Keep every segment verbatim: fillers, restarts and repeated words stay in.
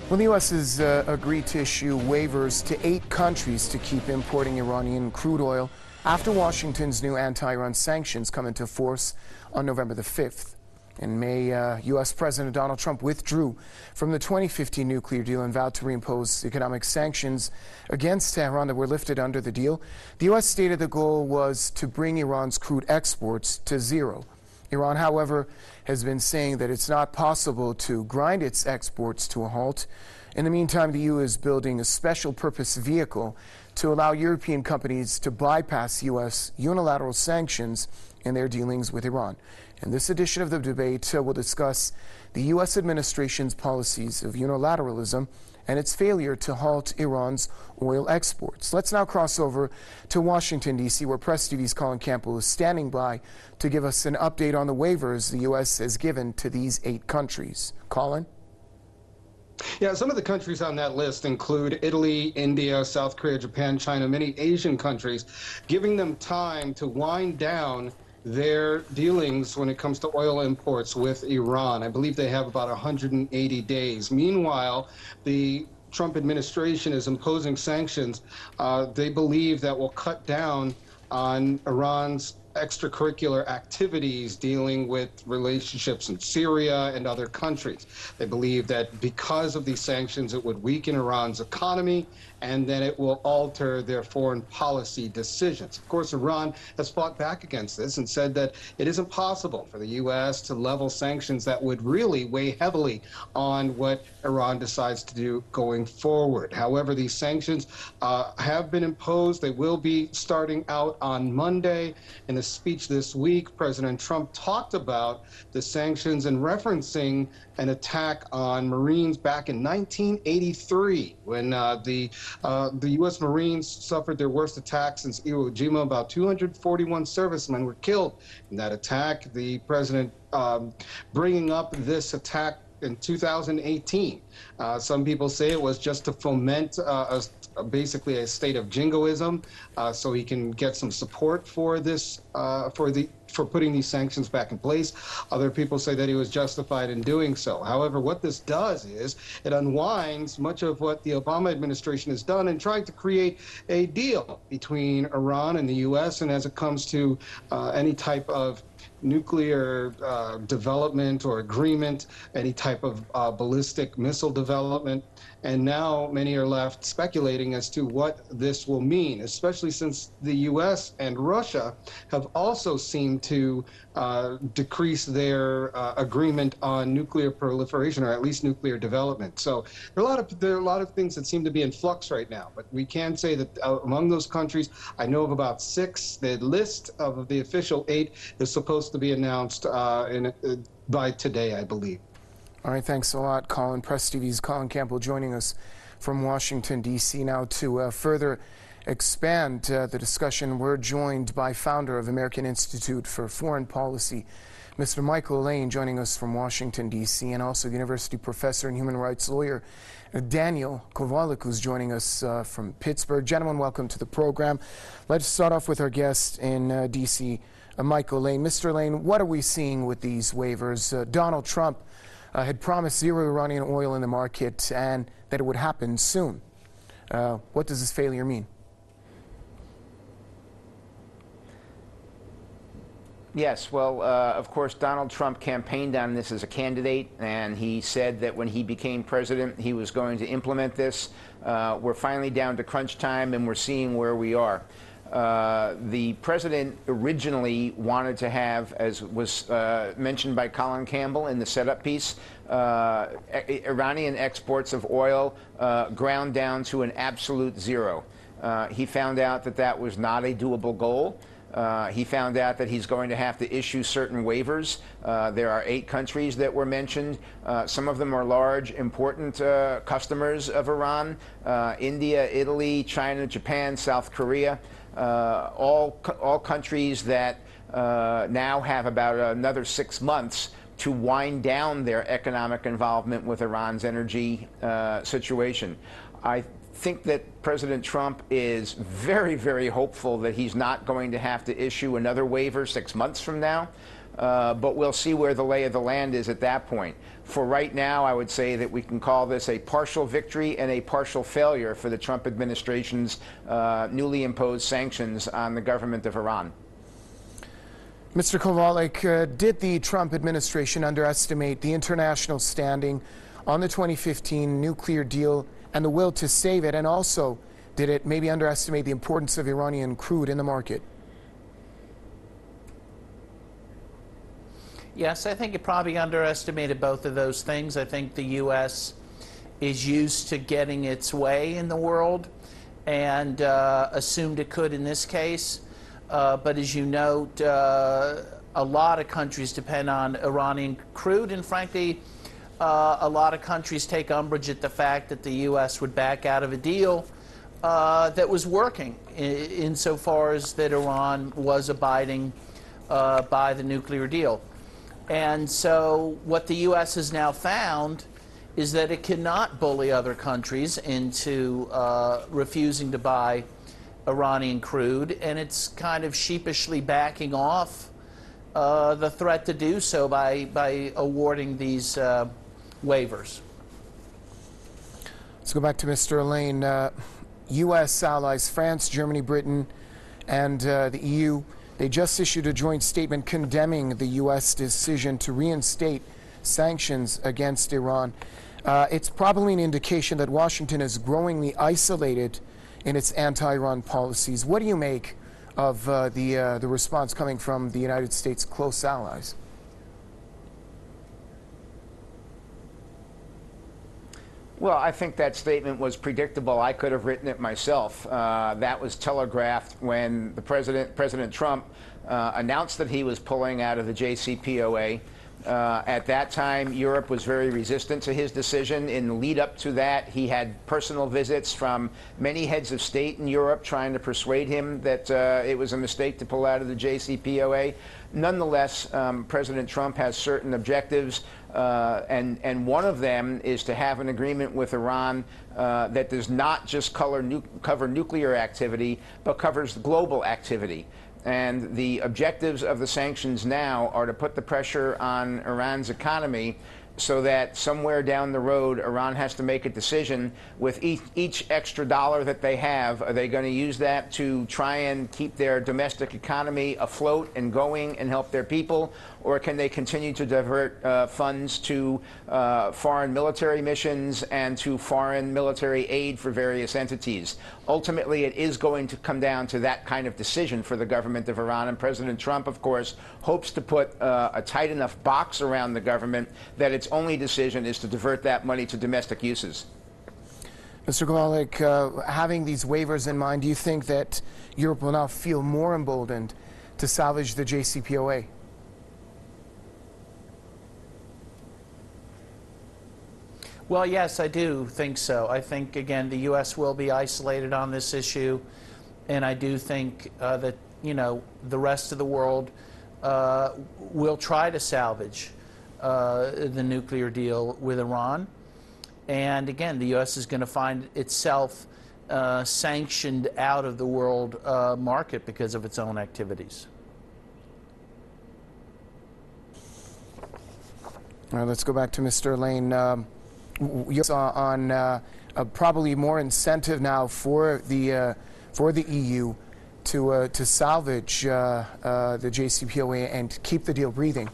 Well, the U S has uh, agreed to issue waivers to eight countries to keep importing Iranian crude oil after Washington's new anti-Iran sanctions come into force on November the fifth. In May, uh, U S President Donald Trump withdrew from the twenty fifteen nuclear deal and vowed to reimpose economic sanctions against Tehran that were lifted under the deal. The U S stated the goal was to bring Iran's crude exports to zero. Iran, however, has been saying that it's not possible to grind its exports to a halt. In the meantime, the E U is building a special purpose vehicle to allow European companies to bypass U S unilateral sanctions in their dealings with Iran. In this edition of the debate, uh, we'll discuss the U S administration's policies of unilateralism and its failure to halt Iran's oil exports. Let's now cross over to Washington, D C, where Press T V's Colin Campbell is standing by to give us an update on the waivers the U S has given to these eight countries. Colin? Yeah, some of the countries on that list include Italy, India, South Korea, Japan, China, many Asian countries, giving them time to wind down their dealings when it comes to oil imports with Iran. I believe they have about one hundred eighty days. Meanwhile, the Trump administration is imposing sanctions uh, they believe that will cut down on Iran's extracurricular activities dealing with relationships in Syria and other countries. They believe that because of these sanctions, it would weaken Iran's economy and then it will alter their foreign policy decisions. Of course, Iran has fought back against this and said that it isn't possible for the U S to level sanctions that would really weigh heavily on what Iran decides to do going forward. However, these sanctions uh, have been imposed. They will be starting out on Monday. In a speech this week, President Trump talked about the sanctions and referencing an attack on Marines back in nineteen eighty-three when uh, the uh, the U S Marines suffered their worst attack since Iwo Jima. About two hundred forty-one servicemen were killed in that attack. The president um, bringing up this attack in two thousand eighteen. Uh, some people say it was just to foment uh, a, basically a state of jingoism, uh, so he can get some support for this, uh, for the for putting these sanctions back in place. Other people say that he was justified in doing so. However, what this does is it unwinds much of what the Obama administration has done in trying to create a deal between Iran and the U S, and as it comes to uh, any type of nuclear uh, development or agreement, any type of uh, ballistic missile development. And now many are left speculating as to what this will mean, especially since the U S and Russia have also seemed to uh, decrease their uh, agreement on nuclear proliferation, or at least nuclear development. So there are a lot of there are a lot of things that seem to be in flux right now. But we can say that uh, among those countries, I know of about six. The list of the official eight is supposed to be announced uh, in, uh, by today, I believe. All right, thanks a lot, Colin. Press T V's Colin Campbell joining us from Washington, D C Now to uh, further expand uh, the discussion, we're joined by founder of American Institute for Foreign Policy, Mister Michael Lane, joining us from Washington, D C, and also university professor and human rights lawyer Daniel Kovalik, who's joining us uh, from Pittsburgh. Gentlemen, welcome to the program. Let's start off with our guest in uh, D C, uh, Michael Lane. Mister Lane, what are we seeing with these waivers? Uh, Donald Trump uh, had promised zero Iranian oil in the market and that it would happen soon. Uh, what does this failure mean? Yes, well, uh, of course, Donald Trump campaigned on this as a candidate, and he said that when he became president, he was going to implement this. Uh, we're finally down to crunch time, and we're seeing where we are. Uh, the president originally wanted to have, as was uh, mentioned by Colin Campbell in the setup piece, uh, Iranian exports of oil uh, ground down to an absolute zero. Uh, he found out that that was not a doable goal. Uh, he found out that he's going to have to issue certain waivers. Uh, there are eight countries that were mentioned. Uh, some of them are large, important uh, customers of Iran. Uh, India, Italy, China, Japan, South Korea, uh, all, all countries that uh, now have about another six months to wind down their economic involvement with Iran's energy uh, situation. I think that President Trump is very, very hopeful that he's not going to have to issue another waiver six months from now, uh, but we'll see where the lay of the land is at that point. for right now, I would say that we can call this a partial victory and a partial failure for the Trump administration's uh, newly imposed sanctions on the government of Iran. Mister Kowalik, uh, did the Trump administration underestimate the international standing on the twenty fifteen nuclear deal and the will to save it? And also, did it maybe underestimate the importance of Iranian crude in the market? Yes, I think it probably underestimated both of those things. I think the U S is used to getting its way in the world and uh, assumed it could in this case. Uh, but as you note, uh, a lot of countries depend on Iranian crude, and frankly, uh, a lot of countries take umbrage at the fact that the U S would back out of a deal uh, that was working in, insofar as that Iran was abiding uh, by the nuclear deal. And so what the U S has now found is that it cannot bully other countries into uh, refusing to buy Iranian crude, and it's kind of sheepishly backing off uh, the threat to do so by, by awarding these uh, waivers. Let's go back to Mister Lane. Uh, U S allies, France, Germany, Britain, and uh, the E U, they just issued a joint statement condemning the U S decision to reinstate sanctions against Iran. Uh, it's probably an indication that Washington is growingly isolated in its anti-Iran policies. What do you make of uh, the, uh, the response coming from the United States' close allies? Well, I think that statement was predictable. I could have written it myself. Uh, that was telegraphed when the president, President Trump, uh, announced that he was pulling out of the J C P O A. Uh, at that time, Europe was very resistant to his decision. In the lead up to that, he had personal visits from many heads of state in Europe trying to persuade him that uh, it was a mistake to pull out of the J C P O A. Nonetheless, um, President Trump has certain objectives, uh, and, and one of them is to have an agreement with Iran uh, that does not just color nu cover nuclear activity, but covers global activity. And the objectives of the sanctions now are to put the pressure on Iran's economy so that somewhere down the road, Iran has to make a decision with each, each extra dollar that they have. Are they going to use that to try and keep their domestic economy afloat and going and help their people? Or can they continue to divert uh, funds to uh, foreign military missions and to foreign military aid for various entities? Ultimately, it is going to come down to that kind of decision for the government of Iran. And President Trump, of course, hopes to put uh, a tight enough box around the government that its only decision is to divert that money to domestic uses. Mister Kowalik, uh, having these waivers in mind, do you think that Europe will now feel more emboldened to salvage the J C P O A? Well, yes, I do think so. I think, again, the U S will be isolated on this issue, and I do think uh, that, you know, the rest of the world uh, will try to salvage uh, the nuclear deal with Iran. And, again, the U S is going to find itself uh, sanctioned out of the world uh, market because of its own activities. All right, let's go back to Mister Lane. Um, You saw on uh, uh, probably more incentive now for the uh, for the E U to uh, to salvage uh, uh, the J C P O A and keep the deal breathing.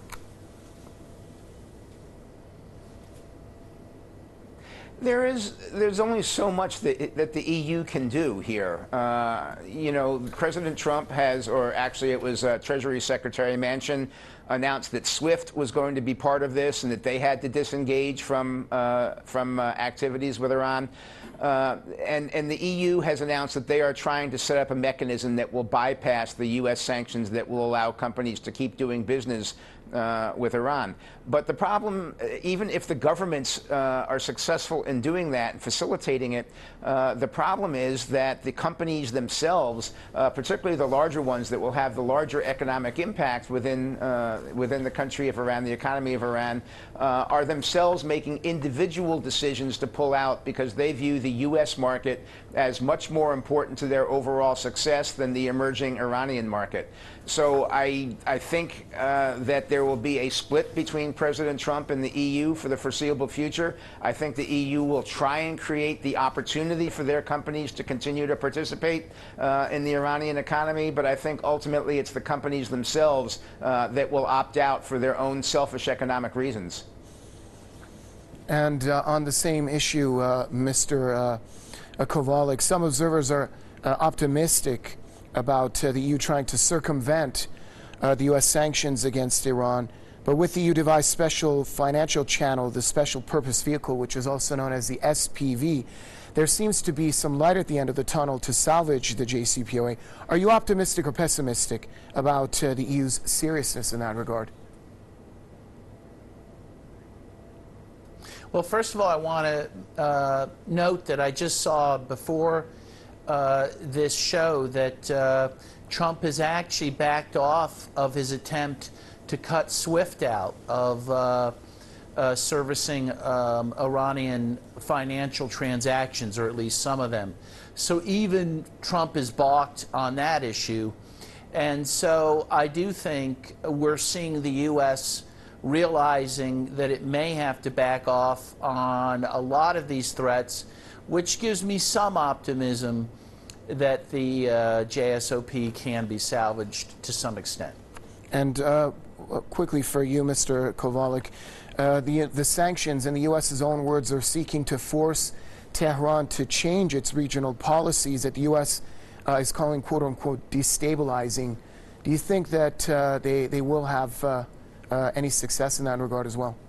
There is, there's only so much that, that the E U can do here. Uh, you know, President Trump has, or actually it was uh, Treasury Secretary Manchin, announced that SWIFT was going to be part of this and that they had to disengage from, uh, from uh, activities with Iran. Uh, and, and the E U has announced that they are trying to set up a mechanism that will bypass the U S sanctions that will allow companies to keep doing business uh, with Iran. But the problem, even if the governments uh, are successful in doing that and facilitating it, uh, the problem is that the companies themselves, uh, particularly the larger ones that will have the larger economic impact within uh, within the country of Iran, the economy of Iran, uh, are themselves making individual decisions to pull out because they view the U S market as much more important to their overall success than the emerging Iranian market. So I, I think uh, that there will be a split between President Trump and the E U for the foreseeable future. I think the E U will try and create the opportunity for their companies to continue to participate uh, in the Iranian economy, but I think ultimately it's the companies themselves uh, that will opt out for their own selfish economic reasons. And uh, on the same issue, uh, Mister Uh, Kowalik, some observers are uh, optimistic about uh, the E U trying to circumvent uh, the U S sanctions against Iran. But with the E U devised special financial channel, the special purpose vehicle, which is also known as the S P V, there seems to be some light at the end of the tunnel to salvage the J C P O A. Are you optimistic or pessimistic about uh, the E U's seriousness in that regard? Well, first of all, I want to uh, note that I just saw before uh, this show that uh, Trump has actually backed off of his attempt to cut SWIFT out of uh, uh, servicing um, Iranian financial transactions, or at least some of them. So even Trump is balked on that issue. And so I do think we're seeing the U S realizing that it may have to back off on a lot of these threats, which gives me some optimism that the uh, J S O P can be salvaged to some extent. And uh, quickly for you, Mister Kowalik, uh, the, the sanctions, in the U S's own words, are seeking to force Tehran to change its regional policies that the U S uh, is calling, quote-unquote, destabilizing. Do you think that uh, they, they will have uh, Uh, any success in that regard as well?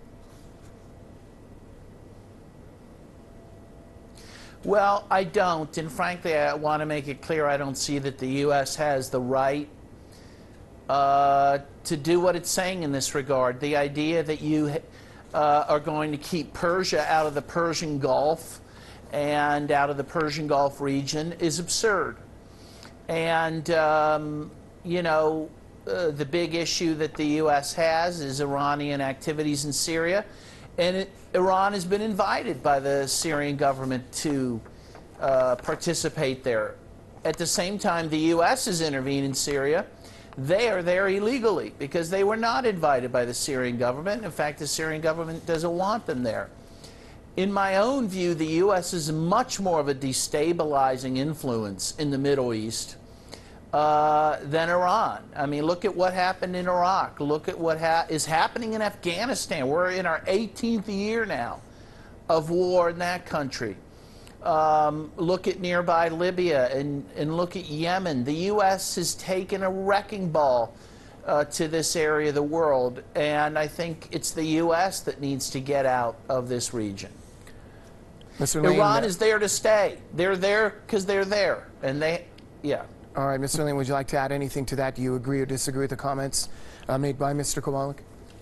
Well, I don't, and frankly, I want to make it clear I don't see that the U S has the right uh, to do what it's saying in this regard. The idea that you uh, are going to keep Persia out of the Persian Gulf and out of the Persian Gulf region is absurd. And, um, you know, Uh, the big issue that the U S has is Iranian activities in Syria, and it, Iran has been invited by the Syrian government to uh, participate there. At the same time, the U S has intervened in Syria. They are there illegally because they were not invited by the Syrian government. In fact, the Syrian government doesn't want them there. In my own view, the U S is much more of a destabilizing influence in the Middle East Uh, than Iran. I mean, look at what happened in Iraq. Look at what ha is happening in Afghanistan. We're in our eighteenth year now of war in that country. Um, look at nearby Libya and, and look at Yemen. The U S has taken a wrecking ball uh, to this area of the world, and I think it's the U S that needs to get out of this region. Mister Lane, Iran is there to stay. They're there because they're there, and they, yeah. All right, Mister Lane, would you like to add anything to that? Do you agree or disagree with the comments uh, made by Mister Kowalik?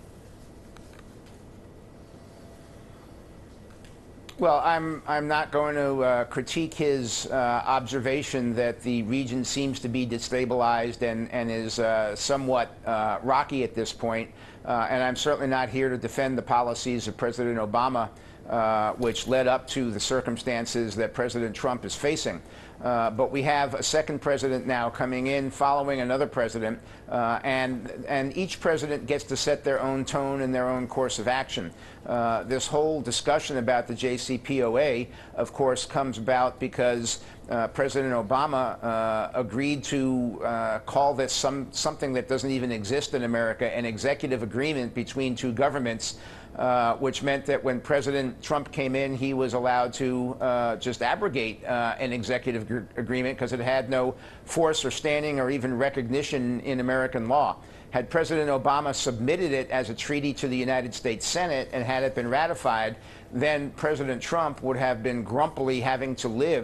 Well, I'm, I'm not going to uh, critique his uh, observation that the region seems to be destabilized and, and is uh, somewhat uh, rocky at this point. Uh, and I'm certainly not here to defend the policies of President Obama, uh, which led up to the circumstances that President Trump is facing. Uh, but we have a second president now coming in following another president, uh, and, and each president gets to set their own tone and their own course of action. Uh, this whole discussion about the J C P O A, of course, comes about because uh, President Obama uh, agreed to uh, call this some, something that doesn't even exist in America, an executive agreement between two governments, Uh, which meant that when President Trump came in, he was allowed to uh, just abrogate uh, an executive agreement because it had no force or standing or even recognition in American law. Had President Obama submitted it as a treaty to the United States Senate and had it been ratified, then President Trump would have been grumpily having to live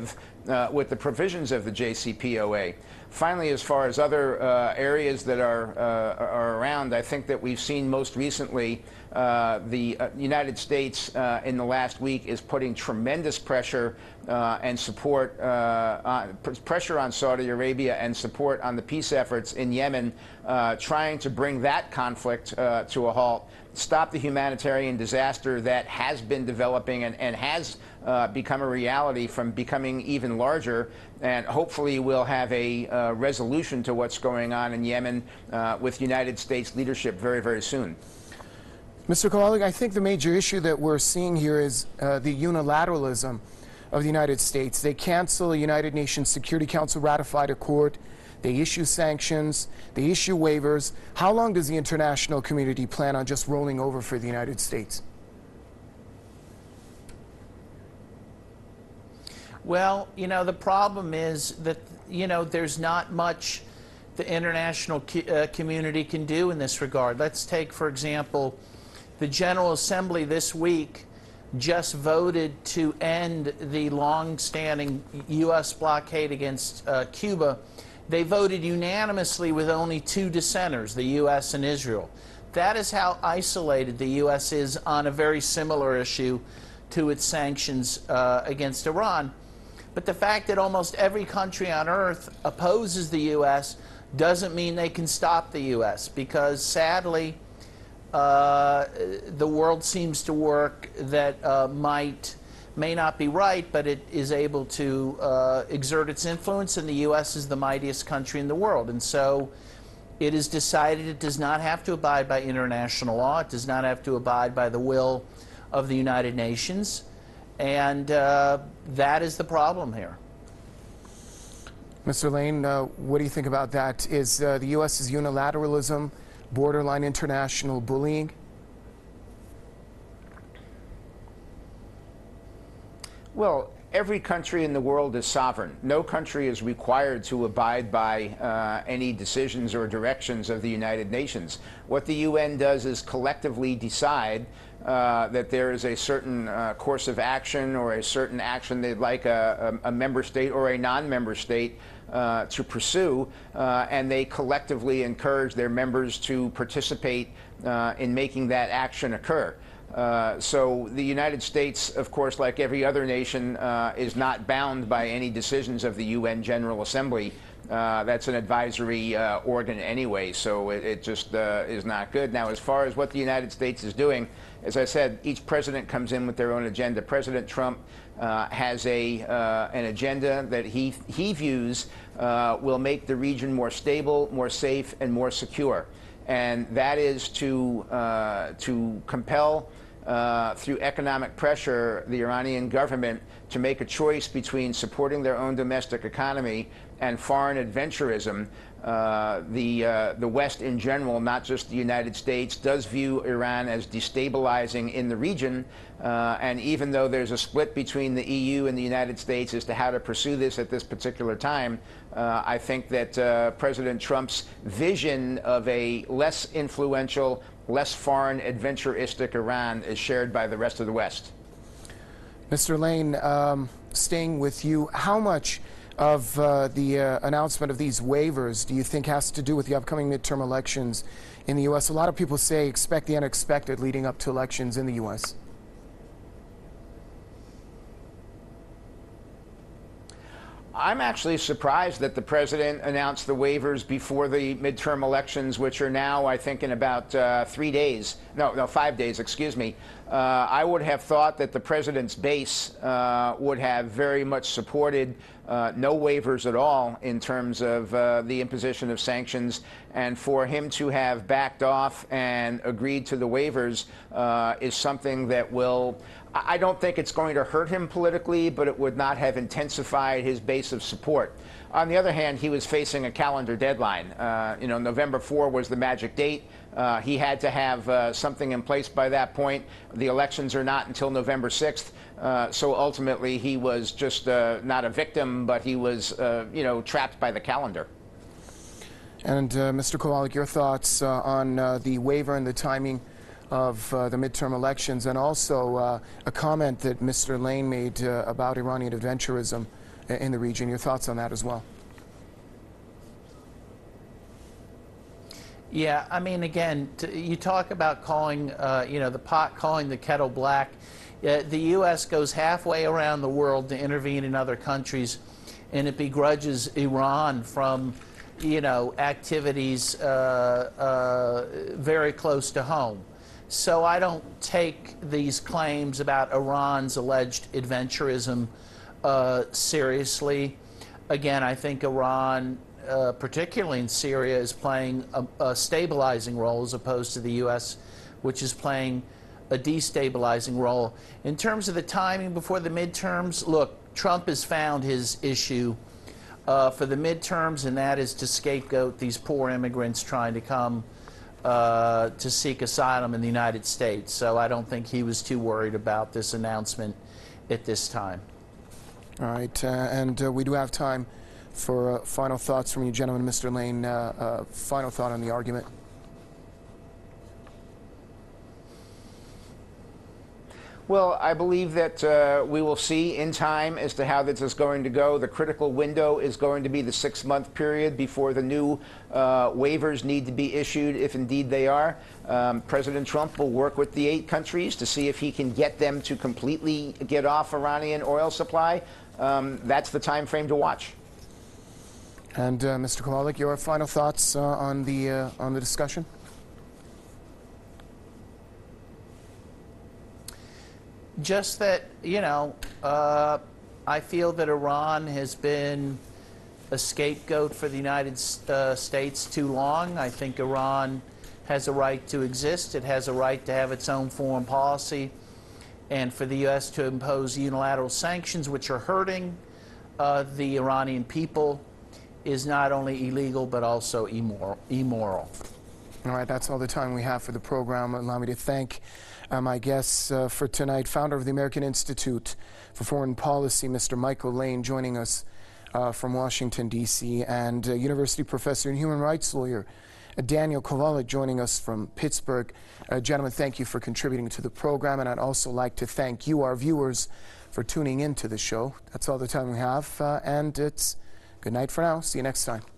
uh, with the provisions of the J C P O A. Finally, as far as other uh, areas that are, uh, are around, I think that we've seen most recently uh, the uh, United States uh, in the last week is putting tremendous pressure uh, and support, uh, on, pressure on Saudi Arabia and support on the peace efforts in Yemen, uh, trying to bring that conflict uh, to a halt, stop the humanitarian disaster that has been developing and, and has uh, become a reality from becoming even larger, and hopefully we'll have a uh, resolution to what's going on in Yemen uh, with United States leadership very, very soon. Mister Kowalik, I think the major issue that we're seeing here is uh, the unilateralism of the United States. They cancel a United Nations Security Council ratified accord. They issue sanctions. They issue waivers. How long does the international community plan on just rolling over for the United States? Well, you know, the problem is that, you know, there's not much the international uh, community can do in this regard. Let's take, for example, the General Assembly this week just voted to end the long-standing U S blockade against uh, Cuba. They voted unanimously with only two dissenters, the U S and Israel. That is how isolated the U S is on a very similar issue to its sanctions uh, against Iran. But the fact that almost every country on earth opposes the U S doesn't mean they can stop the U S, because sadly, uh, the world seems to work that uh, might may not be right, but it is able to uh, exert its influence, and the U S is the mightiest country in the world. And so it is decided it does not have to abide by international law. It does not have to abide by the will of the United Nations. And uh, that is the problem here. Mister Lane, uh, what do you think about that? Is uh, the U S's unilateralism borderline international bullying? Well, every country in the world is sovereign. No country is required to abide by uh, any decisions or directions of the United Nations. What the U N does is collectively decide uh, that there is a certain uh, course of action or a certain action they'd like a, a, a member state or a non-member state uh, to pursue, uh, and they collectively encourage their members to participate uh, in making that action occur. Uh, so the United States, of course, like every other nation, uh, is not bound by any decisions of the U N General Assembly. Uh, that's an advisory uh, organ anyway, so it, it just uh, is not good. Now, as far as what the United States is doing, as I said, each president comes in with their own agenda. President Trump uh, has a uh, an agenda that he he views uh, will make the region more stable, more safe, and more secure, and that is to uh, to compel Uh, through economic pressure, the Iranian government to make a choice between supporting their own domestic economy and foreign adventurism. Uh, the, uh, the West in general, not just the United States, does view Iran as destabilizing in the region. Uh, and even though there's a split between the E U and the United States as to how to pursue this at this particular time, uh, I think that uh, President Trump's vision of a less influential, less foreign, adventuristic Iran is shared by the rest of the West. Mister Lane, um, staying with you, how much of uh, the uh, announcement of these waivers do you think has to do with the upcoming midterm elections in the U S? A lot of people say expect the unexpected leading up to elections in the U S. I'm actually surprised that the president announced the waivers before the midterm elections, which are now, I think, in about uh, three days. No, no, five days, excuse me. Uh, I would have thought that the president's base uh, would have very much supported uh, no waivers at all in terms of uh, the imposition of sanctions, and for him to have backed off and agreed to the waivers uh, is something that will, I don't think it's going to hurt him politically, but it would not have intensified his base of support. On the other hand, he was facing a calendar deadline. Uh, you know, November fourth was the magic date. Uh, he had to have uh, something in place by that point. The elections are not until November sixth. Uh, so ultimately, he was just uh, not a victim, but he was, uh, you know, trapped by the calendar. And uh, Mister Kowalik, your thoughts uh, on uh, the waiver and the timing of uh, the midterm elections, and also uh, a comment that Mister Lane made uh, about Iranian adventurism in the region. Your thoughts on that as well? Yeah, I mean, again, t you talk about calling, uh, you know, the pot calling the kettle black. Uh, the U S goes halfway around the world to intervene in other countries, and it begrudges Iran from, you know, activities uh, uh, very close to home. So I don't take these claims about Iran's alleged adventurism uh, seriously. Again, I think Iran, Uh, particularly in Syria, is playing a, a stabilizing role as opposed to the U S, which is playing a destabilizing role. In terms of the timing before the midterms, look, Trump has found his issue uh, for the midterms, and that is to scapegoat these poor immigrants trying to come uh, to seek asylum in the United States. So I don't think he was too worried about this announcement at this time. All right, uh, and uh, we do have time for uh, final thoughts from you gentlemen. Mister Lane, uh, uh, final thought on the argument. Well, I believe that uh, we will see in time as to how this is going to go. The critical window is going to be the six-month period before the new uh, waivers need to be issued, if indeed they are. Um, President Trump will work with the eight countries to see if he can get them to completely get off Iranian oil supply. Um, that's the time frame to watch. And uh, Mister Kowalik, your final thoughts uh, on the uh, on the discussion? Just that, you know, uh, I feel that Iran has been a scapegoat for the United uh, States too long. I think Iran has a right to exist. It has a right to have its own foreign policy. And for the U S to impose unilateral sanctions, which are hurting uh, the Iranian people, is not only illegal but also immoral. immoral. All right, that's all the time we have for the program. Allow me to thank uh, my guests uh, for tonight, founder of the American Institute for Foreign Policy, Mister Michael Lane, joining us uh, from Washington, D C, and uh, university professor and human rights lawyer uh, Daniel Kowalik, joining us from Pittsburgh. Uh, gentlemen, thank you for contributing to the program, and I'd also like to thank you, our viewers, for tuning in to the show. That's all the time we have, uh, and it's good night for now. See you next time.